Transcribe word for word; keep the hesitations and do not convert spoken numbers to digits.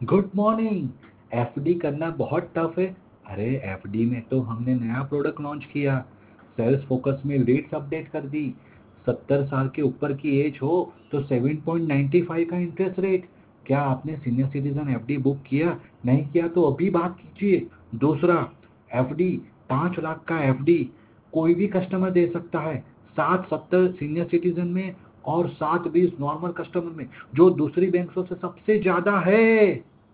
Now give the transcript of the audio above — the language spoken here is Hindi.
Good morning. एफडी करना बहुत टफ है। अरे एफडी में तो हमने नया प्रोडक्ट लॉन्च किया। सेल्स फोकस में लीड्स अपडेट कर दी। सत्तर साल के ऊपर की एज हो तो सेवन पॉइंट नाइन्टी फाइव का इंटरेस्ट रेट। क्या आपने सीनियर सिटीजन एफडी बुक किया? नहीं किया तो अभी बात कीजिए। दूसरा, एफडी, पाँच लाख का एफडी कोई भी कस्टमर दे सकता है। सात सत्तर सीनियर सिटीजन में और सात बीस नॉर्मल कस्टमर में, जो दूसरी बैंकों से सबसे ज्यादा है।